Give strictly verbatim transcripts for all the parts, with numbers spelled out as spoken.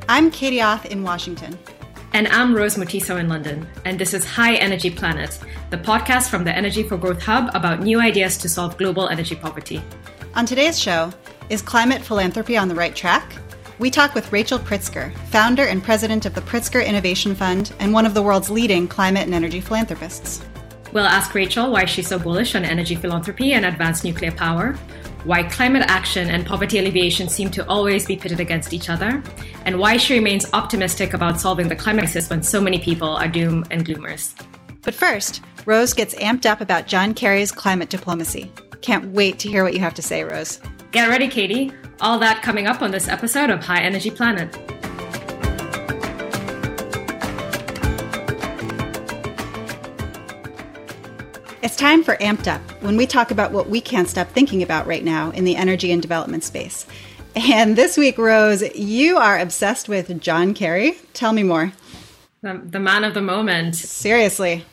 I'm Katie Oth in Washington. And I'm Rose Mutiso in London. And this is High Energy Planet, the podcast from the Energy for Growth Hub about new ideas to solve global energy poverty. On today's show, is climate philanthropy on the right track? We talk with Rachel Pritzker, founder and president of the Pritzker Innovation Fund and one of the world's leading climate and energy philanthropists. We'll ask Rachel why she's so bullish on energy philanthropy and advanced nuclear power, why climate action and poverty alleviation seem to always be pitted against each other, and why she remains optimistic about solving the climate crisis when so many people are doom and gloomers. But first, Rose gets amped up about John Kerry's climate diplomacy. Can't wait to hear what you have to say, Rose. Get ready, Katie. All that coming up on this episode of High Energy Planet. It's time for Amped Up, when we talk about what we can't stop thinking about right now in the energy and development space. And this week, Rose, you are obsessed with John Kerry. Tell me more. The, the man of the moment. Seriously.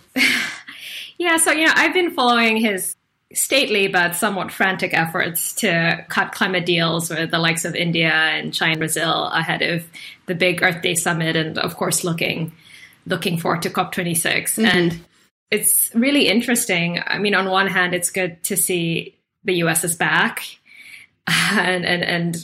Yeah, so, you know, I've been following his stately but somewhat frantic efforts to cut climate deals with the likes of India and China and Brazil ahead of the big Earth Day summit, and of course looking looking forward to COP twenty-six. Mm-hmm. And it's really interesting. I mean, on one hand, it's good to see the U S is back, and and, and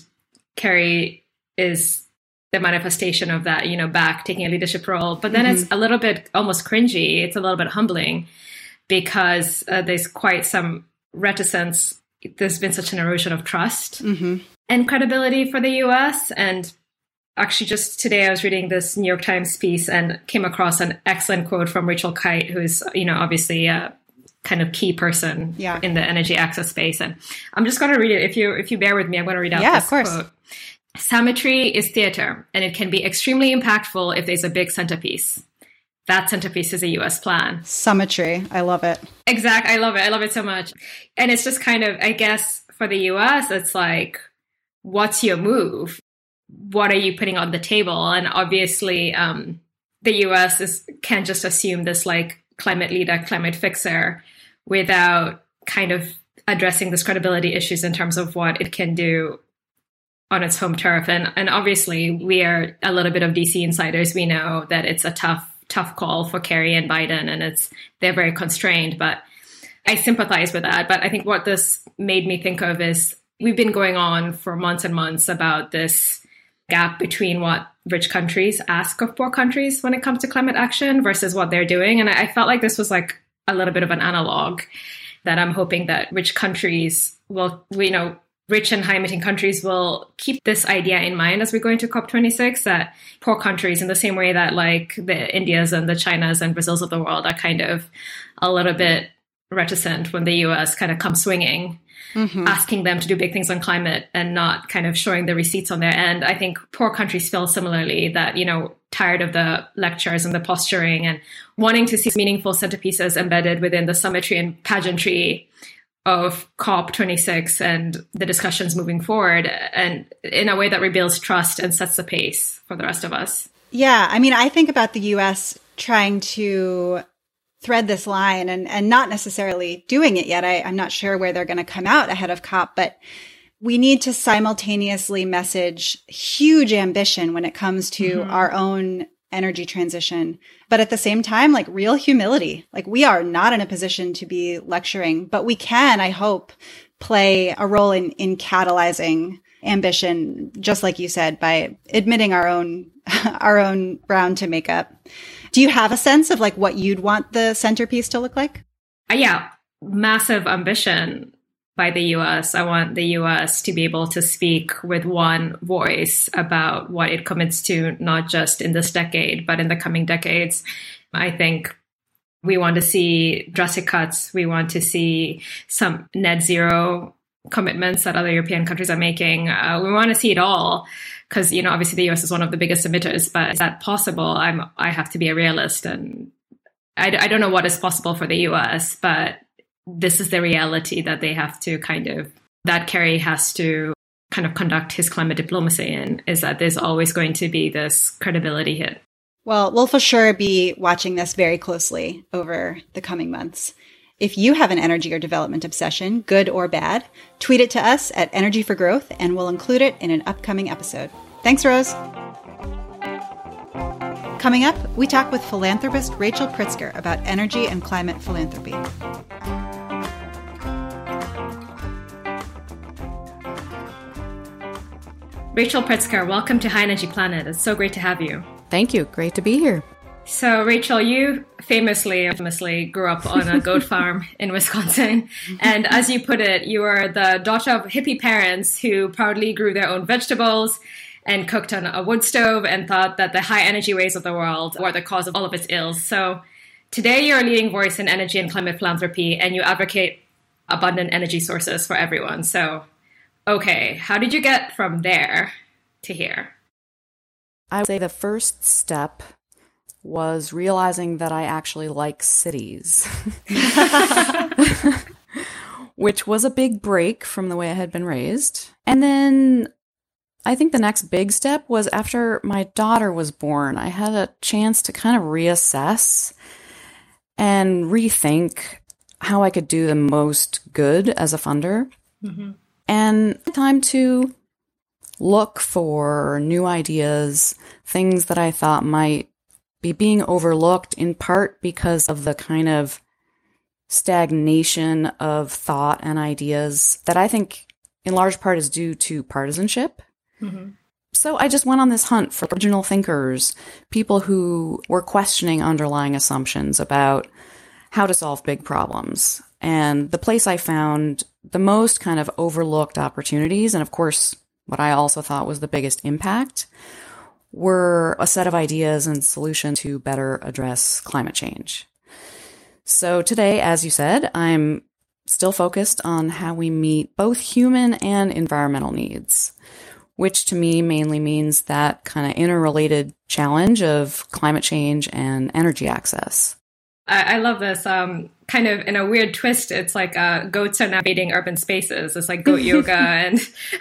Kerry is the manifestation of that, you know, back taking a leadership role. But then mm-hmm. it's a little bit almost cringy. It's a little bit humbling, because uh, there's quite some reticence. There's been such an erosion of trust mm-hmm. and credibility for the U S. And actually, just today, I was reading this New York Times piece and came across an excellent quote from Rachel Kite, who's, you know, obviously a kind of key person yeah. in the energy access space. And I'm just going to read it. If you if you bear with me, I'm going to read out yeah, this of course. quote. Symmetry is theater, and it can be extremely impactful if there's a big centerpiece. That centerpiece is a U S plan. Symmetry. I love it. Exactly. I love it. I love it so much. And it's just kind of, I guess, for the U S, it's like, what's your move? What are you putting on the table? And obviously, um, the U S is, can't just assume this like climate leader, climate fixer without kind of addressing this credibility issues in terms of what it can do on its home turf. And, and obviously, we are a little bit of D C insiders. We know that it's a tough tough call for Kerry and Biden, and it's they're very constrained, but I sympathize with that. But I think what this made me think of is we've been going on for months and months about this gap between what rich countries ask of poor countries when it comes to climate action versus what they're doing. And I felt like this was like a little bit of an analog that I'm hoping that rich countries will, you know, rich and high-emitting countries will keep this idea in mind as we go into COP twenty-six, that poor countries, in the same way that like the Indias and the Chinas and Brazils of the world are kind of a little bit reticent when the U S kind of comes swinging, mm-hmm. asking them to do big things on climate and not kind of showing the receipts on their end. I think poor countries feel similarly, that, you know, tired of the lectures and the posturing and wanting to see meaningful centerpieces embedded within the symmetry and pageantry of COP twenty-six and the discussions moving forward, and in a way that rebuilds trust and sets the pace for the rest of us. Yeah. I mean, I think about the U S trying to thread this line and, and not necessarily doing it yet. I, I'm not sure where they're going to come out ahead of COP, but we need to simultaneously message huge ambition when it comes to mm-hmm. our own energy transition, but at the same time, like real humility. Like we are not in a position to be lecturing, but we can, I hope, play a role in, in catalyzing ambition, just like you said, by admitting our own, our own ground to make up. Do you have a sense of like what you'd want the centerpiece to look like? Uh, yeah, massive ambition by the U S. I want the U S to be able to speak with one voice about what it commits to, not just in this decade, but in the coming decades. I think we want to see drastic cuts. We want to see some net zero commitments that other European countries are making. Uh, we want to see it all because, you know, obviously the U S is one of the biggest emitters, but is that possible? I'm, I have to be a realist, and I, I don't know what is possible for the U S, but this is the reality that they have to kind of, that Kerry has to kind of conduct his climate diplomacy in, is that there's always going to be this credibility hit. Well, we'll for sure be watching this very closely over the coming months. If you have an energy or development obsession, good or bad, tweet it to us at Energy for Growth, and we'll include it in an upcoming episode. Thanks, Rose. Coming up, we talk with philanthropist Rachel Pritzker about energy and climate philanthropy. Rachel Pritzker, welcome to High Energy Planet. It's so great to have you. Thank you. Great to be here. So, Rachel, you famously, famously grew up on a goat farm in Wisconsin. And as you put it, you are the daughter of hippie parents who proudly grew their own vegetables and cooked on a wood stove and thought that the high energy ways of the world were the cause of all of its ills. So today you're a leading voice in energy and climate philanthropy, and you advocate abundant energy sources for everyone. So, okay, how did you get from there to here? I would say the first step was realizing that I actually like cities, which was a big break from the way I had been raised. And then I think the next big step was after my daughter was born, I had a chance to kind of reassess and rethink how I could do the most good as a funder. Mm-hmm. And time to look for new ideas, things that I thought might be being overlooked, in part because of the kind of stagnation of thought and ideas that I think in large part is due to partisanship. Mm-hmm. So I just went on this hunt for original thinkers, people who were questioning underlying assumptions about how to solve big problems. And the place I found the most kind of overlooked opportunities, and of course, what I also thought was the biggest impact, were a set of ideas and solutions to better address climate change. So today, as you said, I'm still focused on how we meet both human and environmental needs, which to me mainly means that kind of interrelated challenge of climate change and energy access. I, I love this. Um, kind of in a weird twist, it's like uh, goats are navigating urban spaces. It's like goat yoga and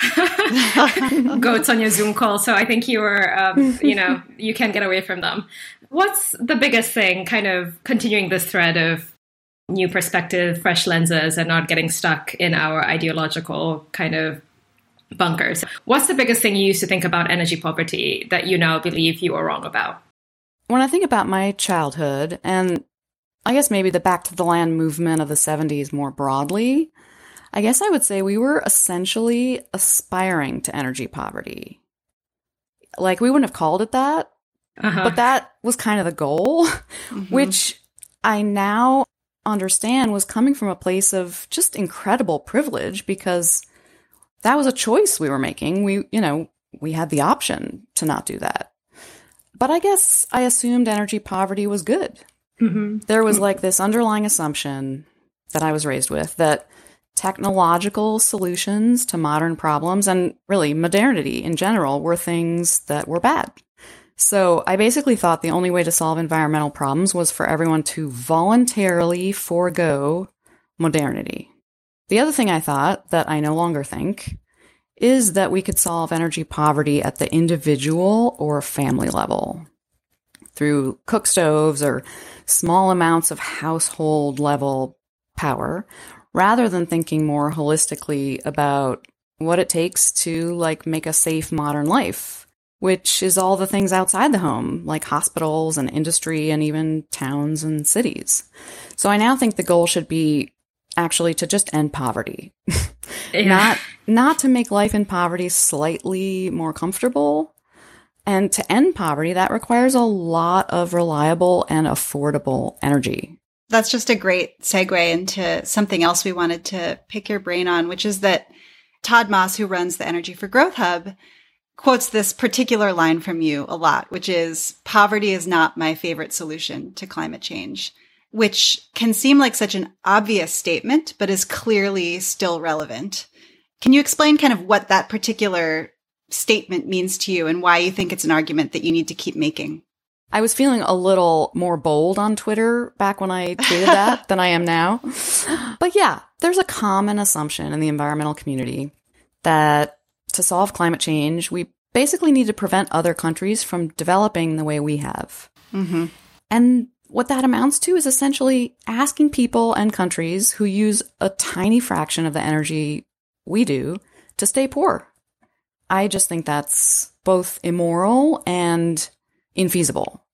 goats on your Zoom call. So I think you were, um, you know, you can't get away from them. What's the biggest thing, kind of continuing this thread of new perspective, fresh lenses, and not getting stuck in our ideological kind of bunkers? What's the biggest thing you used to think about energy poverty that you now believe you were wrong about? When I think about my childhood, and I guess maybe the Back to the Land movement of the seventies more broadly, I guess I would say we were essentially aspiring to energy poverty. Like, we wouldn't have called it that, uh-huh. but that was kind of the goal, mm-hmm. which I now understand was coming from a place of just incredible privilege, because that was a choice we were making. We, you know, we had the option to not do that. But I guess I assumed energy poverty was good. Mm-hmm. There was like this underlying assumption that I was raised with that technological solutions to modern problems, and really modernity in general, were things that were bad. So I basically thought the only way to solve environmental problems was for everyone to voluntarily forego modernity. The other thing I thought, that I no longer think, is that we could solve energy poverty at the individual or family level through cook stoves or small amounts of household level power, rather than thinking more holistically about what it takes to like make a safe modern life, which is all the things outside the home, like hospitals and industry and even towns and cities. So I now think the goal should be actually to just end poverty. Yeah. Not not to make life in poverty slightly more comfortable. And to end poverty, that requires a lot of reliable and affordable energy. That's just a great segue into something else we wanted to pick your brain on, which is that Todd Moss, who runs the Energy for Growth Hub, quotes this particular line from you a lot, which is, "Poverty is not my favorite solution to climate change," which can seem like such an obvious statement, but is clearly still relevant. Can you explain kind of what that particular statement means to you and why you think it's an argument that you need to keep making? I was feeling a little more bold on Twitter back when I tweeted that than I am now. But yeah, there's a common assumption in the environmental community that to solve climate change, we basically need to prevent other countries from developing the way we have. Mm-hmm. And what that amounts to is essentially asking people and countries who use a tiny fraction of the energy we do to stay poor. I just think that's both immoral and infeasible.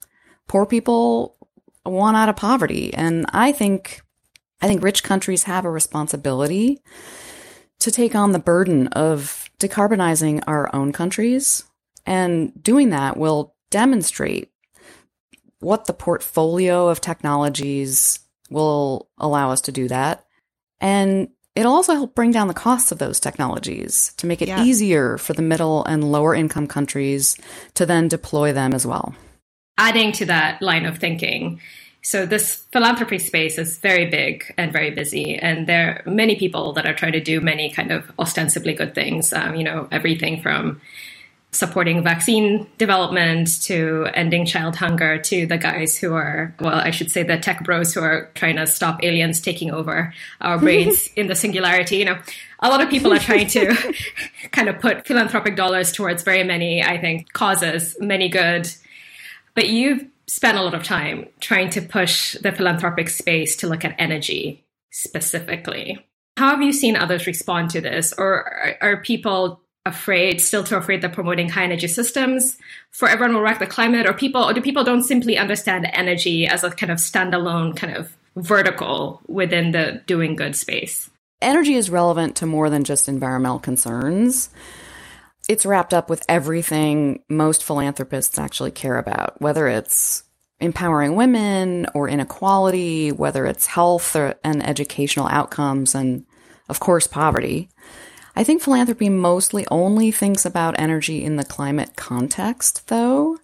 poor people want out of poverty. And I think, I think rich countries have a responsibility to take on the burden of decarbonizing our own countries. And doing that will demonstrate what the portfolio of technologies will allow us to do that. And it'll also help bring down the costs of those technologies to make it yeah. easier for the middle and lower income countries to then deploy them as well. Adding to that line of thinking, so this philanthropy space is very big and very busy, and there are many people that are trying to do many kind of ostensibly good things, um, you know, everything from supporting vaccine development to ending child hunger to the guys who are, well, I should say the tech bros who are trying to stop aliens taking over our brains in the singularity. You know, a lot of people are trying to kind of put philanthropic dollars towards very many, I think, causes, many good. But you've spent a lot of time trying to push the philanthropic space to look at energy specifically. How have you seen others respond to this? Or are, are people afraid, still too afraid that promoting high energy systems for everyone will wreck the climate? Or people, or do people don't simply understand energy as a kind of standalone kind of vertical within the doing good space? Energy is relevant to more than just environmental concerns. It's wrapped up with everything most philanthropists actually care about, whether it's empowering women or inequality, whether it's health or, and educational outcomes, and of course, poverty. I think philanthropy mostly only thinks about energy in the climate context, though,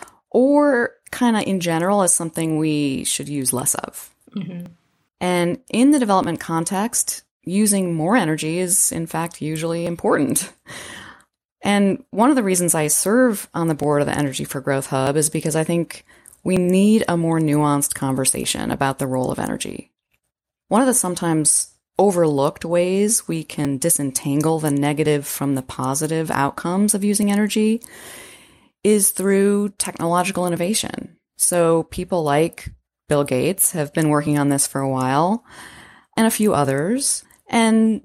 or kind of in general as something we should use less of. Mm-hmm. And in the development context, using more energy is, in fact, usually important. And one of the reasons I serve on the board of the Energy for Growth Hub is because I think we need a more nuanced conversation about the role of energy. One of the sometimes overlooked ways we can disentangle the negative from the positive outcomes of using energy is through technological innovation. So people like Bill Gates have been working on this for a while, and a few others. And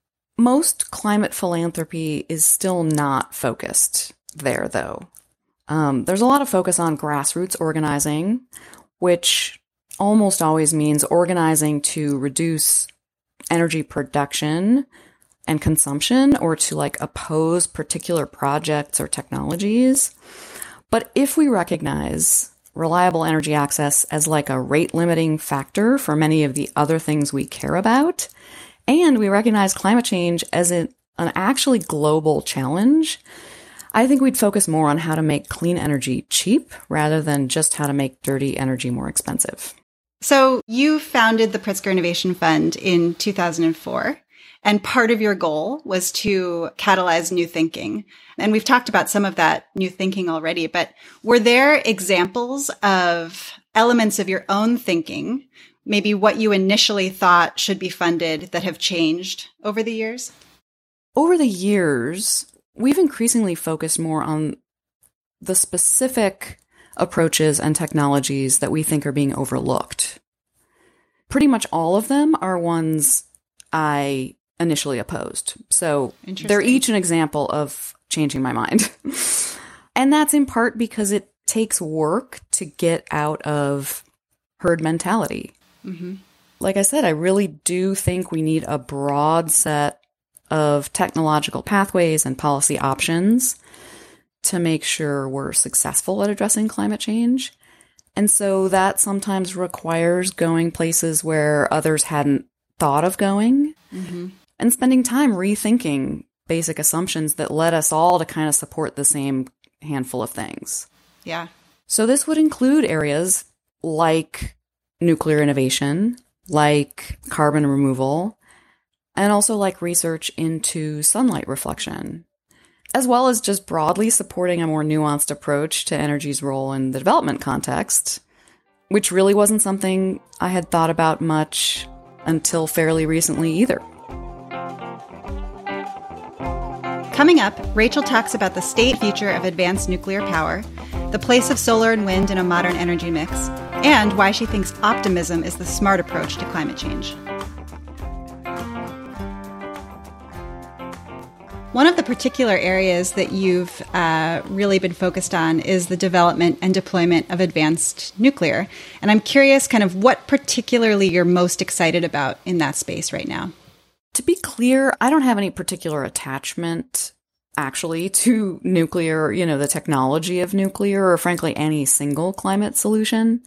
most climate philanthropy is still not focused there, though. Um, there's a lot of focus on grassroots organizing, which almost always means organizing to reduce energy production and consumption, or to like oppose particular projects or technologies. But if we recognize reliable energy access as like a rate limiting factor for many of the other things we care about, and we recognize climate change as an, an actually global challenge, I think we'd focus more on how to make clean energy cheap rather than just how to make dirty energy more expensive. So you founded the Pritzker Innovation Fund in two thousand four, and part of your goal was to catalyze new thinking. And we've talked about some of that new thinking already, but were there examples of elements of your own thinking, maybe what you initially thought should be funded, that have changed over the years? Over the years, we've increasingly focused more on the specific approaches and technologies that we think are being overlooked. Pretty much all of them are ones I initially opposed. So they're each an example of changing my mind. And that's in part because it takes work to get out of herd mentality. Mm-hmm. Like I said, I really do think we need a broad set of technological pathways and policy options to make sure we're successful at addressing climate change. And so that sometimes requires going places where others hadn't thought of going, mm-hmm. and spending time rethinking basic assumptions that led us all to kind of support the same handful of things. Yeah. So this would include areas like nuclear innovation, like carbon removal, and also like research into sunlight reflection, as well as just broadly supporting a more nuanced approach to energy's role in the development context, which really wasn't something I had thought about much until fairly recently either. Coming up, Rachel talks about the state future of advanced nuclear power, the place of solar and wind in a modern energy mix, and why she thinks optimism is the smart approach to climate change. One of the particular areas that you've uh, really been focused on is the development and deployment of advanced nuclear. And I'm curious kind of what particularly you're most excited about in that space right now. To be clear, I don't have any particular attachment actually to nuclear, you know, the technology of nuclear, or frankly, any single climate solution.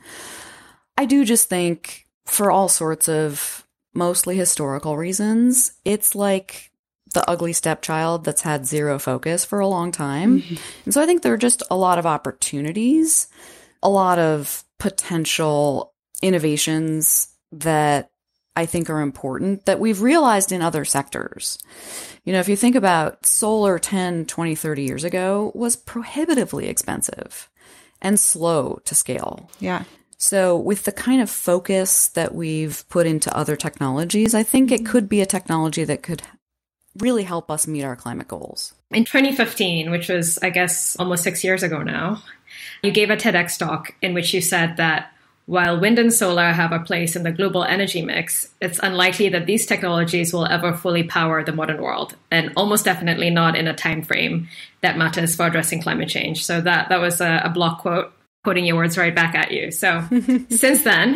I do just think for all sorts of mostly historical reasons, it's like the ugly stepchild that's had zero focus for a long time. Mm-hmm. And so I think there are just a lot of opportunities, a lot of potential innovations that I think are important that we've realized in other sectors. You know, if you think about solar ten, twenty, thirty years ago was prohibitively expensive and slow to scale. Yeah. So with the kind of focus that we've put into other technologies, I think it could be a technology that could really help us meet our climate goals. In twenty fifteen, which was, I guess, almost six years ago now, you gave a TEDx talk in which you said that while wind and solar have a place in the global energy mix, it's unlikely that these technologies will ever fully power the modern world, and almost definitely not in a time frame that matters for addressing climate change. So that, that was a, a block quote, quoting your words right back at you. So since then...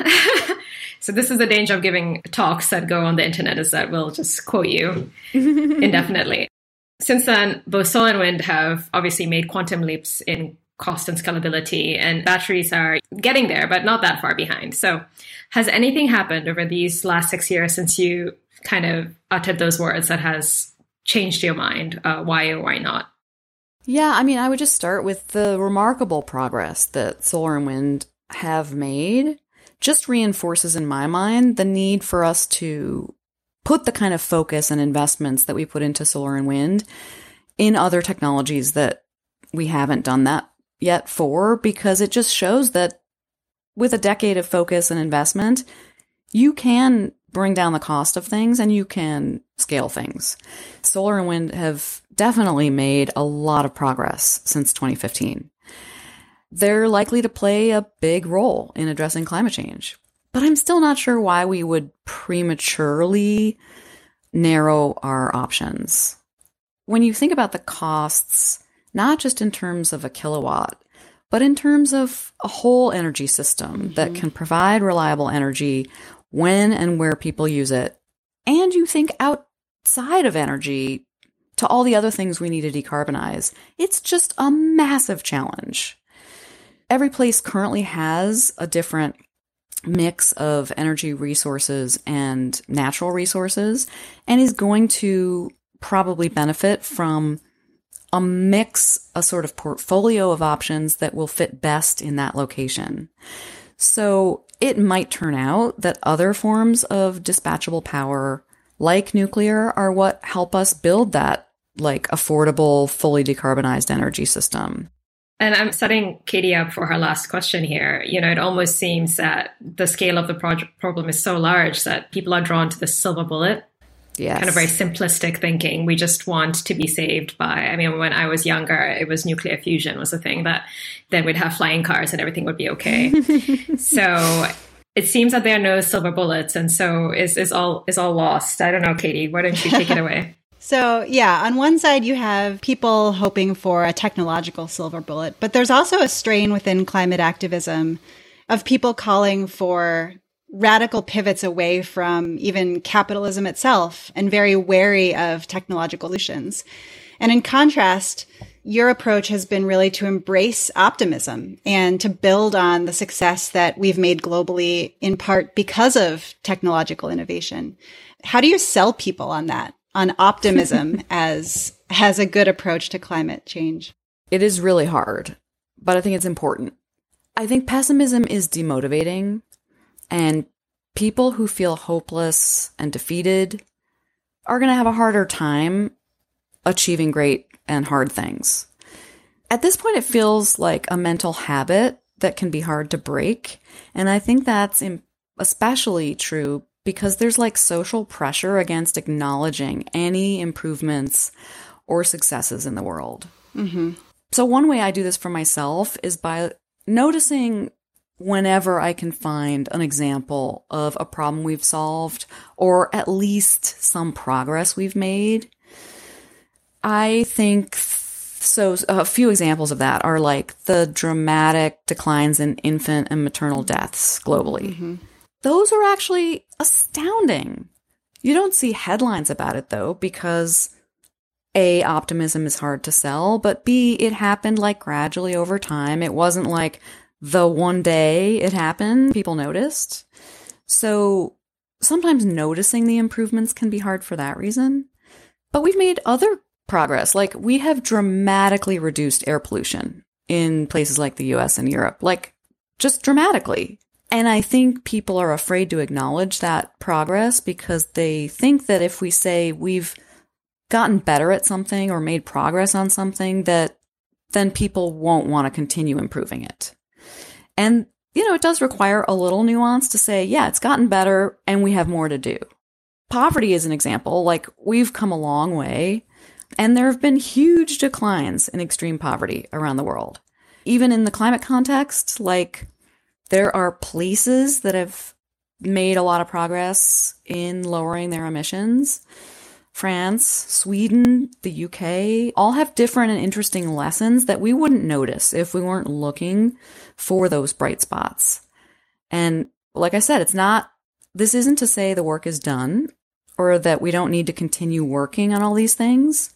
So this is the danger of giving talks that go on the internet, is that we'll just quote you indefinitely. Since then, both solar and wind have obviously made quantum leaps in cost and scalability, and batteries are getting there, but not that far behind. So has anything happened over these last six years since you kind of uttered those words that has changed your mind? Uh, why or why not? Yeah, I mean, I would just start with the remarkable progress that solar and wind have made. Just reinforces in my mind the need for us to put the kind of focus and investments that we put into solar and wind in other technologies that we haven't done that yet for, because it just shows that with a decade of focus and investment, you can bring down the cost of things and you can scale things. Solar and wind have definitely made a lot of progress since twenty fifteen. They're likely to play a big role in addressing climate change. But I'm still not sure why we would prematurely narrow our options. When you think about the costs, not just in terms of a kilowatt, but in terms of a whole energy system mm-hmm. that can provide reliable energy when and where people use it, and you think outside of energy to all the other things we need to decarbonize, it's just a massive challenge. Every place currently has a different mix of energy resources and natural resources, and is going to probably benefit from a mix, a sort of portfolio of options that will fit best in that location. So it might turn out that other forms of dispatchable power, like nuclear, are what help us build that like affordable, fully decarbonized energy system. And I'm setting Katie up for her last question here. You know, it almost seems that the scale of the project problem is so large that people are drawn to the silver bullet. Yes. Kind of very simplistic thinking. We just want to be saved by, I mean, when I was younger, it was nuclear fusion was the thing that then we'd have flying cars and everything would be okay. So it seems that there are no silver bullets. And so is, is all, is all lost. I don't know, Katie, why don't you take it away? So, yeah, on one side, you have people hoping for a technological silver bullet, but there's also a strain within climate activism of people calling for radical pivots away from even capitalism itself and very wary of technological solutions. And in contrast, your approach has been really to embrace optimism and to build on the success that we've made globally, in part because of technological innovation. How do you sell people on that? On optimism as has a good approach to climate change? It is really hard, but I think it's important. I think pessimism is demotivating, and people who feel hopeless and defeated are going to have a harder time achieving great and hard things. At this point, it feels like a mental habit that can be hard to break, and I think that's especially true because there's like social pressure against acknowledging any improvements or successes in the world. Mm-hmm. So one way I do this for myself is by noticing whenever I can find an example of a problem we've solved or at least some progress we've made. I think so. A few examples of that are like the dramatic declines in infant and maternal deaths globally. Mm-hmm. Those are actually astounding. You don't see headlines about it though, because A, optimism is hard to sell, but B, it happened like gradually over time. It wasn't like the one day it happened, people noticed. So sometimes noticing the improvements can be hard for that reason. But we've made other progress. Like, we have dramatically reduced air pollution in places like the U S and Europe, like just dramatically. And I think people are afraid to acknowledge that progress because they think that if we say we've gotten better at something or made progress on something, that then people won't want to continue improving it. And, you know, it does require a little nuance to say, yeah, it's gotten better and we have more to do. Poverty is an example. Like, we've come a long way. And there have been huge declines in extreme poverty around the world. Even in the climate context, like, there are places that have made a lot of progress in lowering their emissions. France, Sweden, the U K, all have different and interesting lessons that we wouldn't notice if we weren't looking for those bright spots. And like I said, it's not, this isn't to say the work is done or that we don't need to continue working on all these things,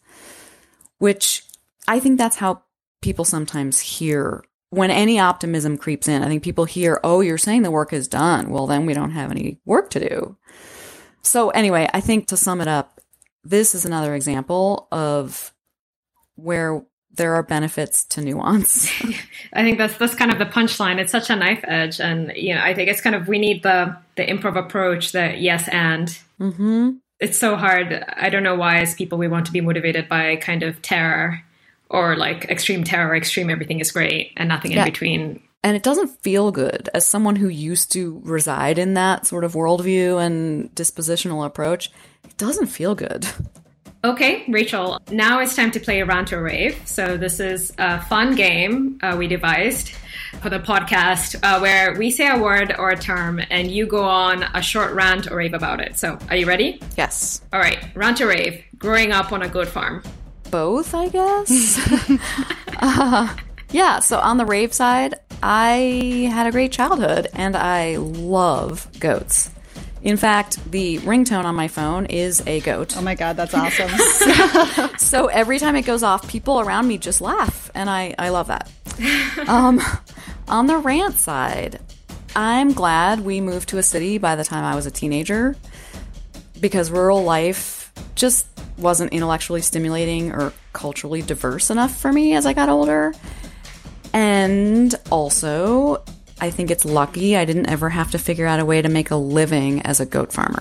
which I think that's how people sometimes hear when any optimism creeps in. I think people hear, oh, you're saying the work is done. Well, then we don't have any work to do. So anyway, I think to sum it up, this is another example of where there are benefits to nuance. I think that's that's kind of the punchline. It's such a knife edge. And, you know, I think it's kind of, we need the, the improv approach, the yes and. Mm-hmm. It's so hard. I don't know why as people we want to be motivated by kind of terror or like extreme terror, extreme everything is great and nothing yeah. in between. And it doesn't feel good. As someone who used to reside in that sort of worldview and dispositional approach, it doesn't feel good. Okay, Rachel, now it's time to play Rant or Rave. So this is a fun game uh, we devised for the podcast uh, where we say a word or a term and you go on a short rant or rave about it. So are you ready? Yes. All right, rant or rave, growing up on a goat farm. Both, I guess. uh, yeah, so on the rave side, I had a great childhood and I love goats. In fact, the ringtone on my phone is a goat. Oh my God, that's awesome. so, so every time it goes off, people around me just laugh, and I, I love that. Um, on the rant side, I'm glad we moved to a city by the time I was a teenager because rural life just wasn't intellectually stimulating or culturally diverse enough for me as I got older. And also, I think it's lucky I didn't ever have to figure out a way to make a living as a goat farmer.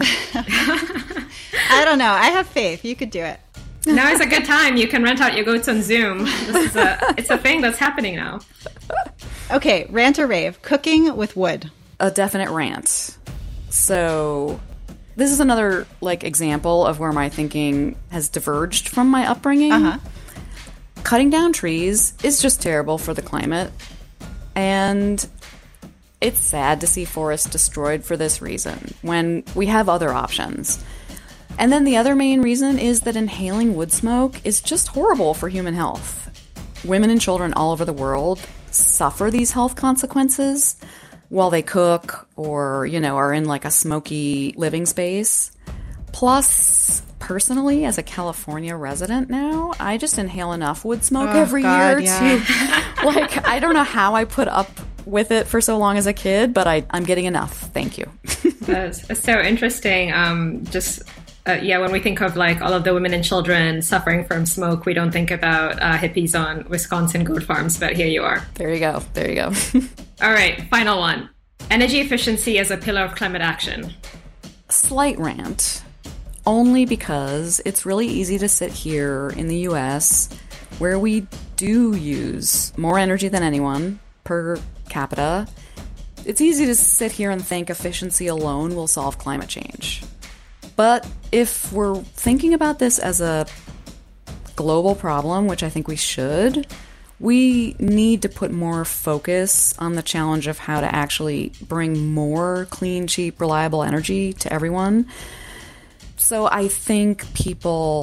I don't know. I have faith. You could do it. Now is a good time. You can rent out your goats on Zoom. This is a, it's a thing that's happening now. Okay, rant or rave. Cooking with wood. A definite rant. So this is another like example of where my thinking has diverged from my upbringing. Uh-huh. Cutting down trees is just terrible for the climate. And it's sad to see forests destroyed for this reason, when we have other options. And then the other main reason is that inhaling wood smoke is just horrible for human health. Women and children all over the world suffer these health consequences while they cook or, you know, are in like a smoky living space. Plus, personally, as a California resident now, I just inhale enough wood smoke oh, every God, year yeah. to, like, I don't know how I put up with it for so long as a kid, but I, I'm getting enough. Thank you. That's, that's so interesting. Um, just, uh, yeah, when we think of like all of the women and children suffering from smoke, we don't think about uh, hippies on Wisconsin goat farms, but here you are. There you go. There you go. All right, final one. Energy efficiency as a pillar of climate action. Slight rant. Only because it's really easy to sit here in the U S where we do use more energy than anyone per capita. It's easy to sit here and think efficiency alone will solve climate change. But if we're thinking about this as a global problem, which I think we should, we need to put more focus on the challenge of how to actually bring more clean, cheap, reliable energy to everyone. So I think people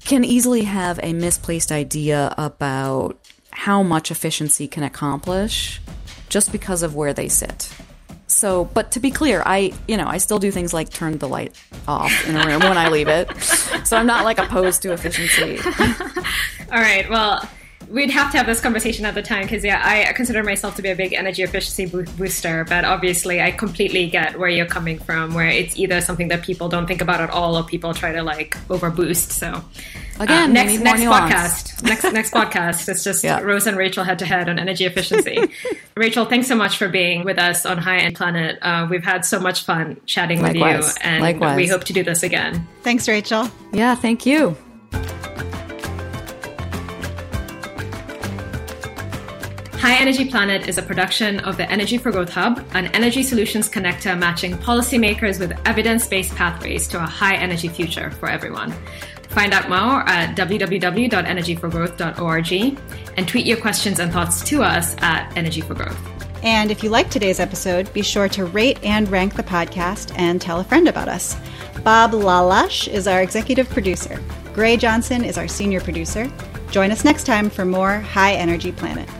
can easily have a misplaced idea about how much efficiency can accomplish just because of where they sit. So, but to be clear, I, you know, I still do things like turn the light off in a room when I leave it. So I'm not like opposed to efficiency. All right. Well, we'd have to have this conversation at the time because, yeah, I consider myself to be a big energy efficiency bo- booster. But obviously, I completely get where you're coming from, where it's either something that people don't think about at all or people try to like overboost. So again, uh, next next nuance. podcast, next next podcast, it's just yeah. Rose and Rachel head to head on energy efficiency. Rachel, thanks so much for being with us on High End Planet. Uh, we've had so much fun chatting Likewise. with you, and Likewise. we hope to do this again. Thanks, Rachel. Yeah, thank you. High Energy Planet is a production of the Energy for Growth Hub, an energy solutions connector matching policymakers with evidence-based pathways to a high energy future for everyone. Find out more at w w w dot energy for growth dot org and tweet your questions and thoughts to us at Energy for Growth. And if you liked today's episode, be sure to rate and rank the podcast and tell a friend about us. Bob Lalash is our executive producer. Gray Johnson is our senior producer. Join us next time for more High Energy Planet.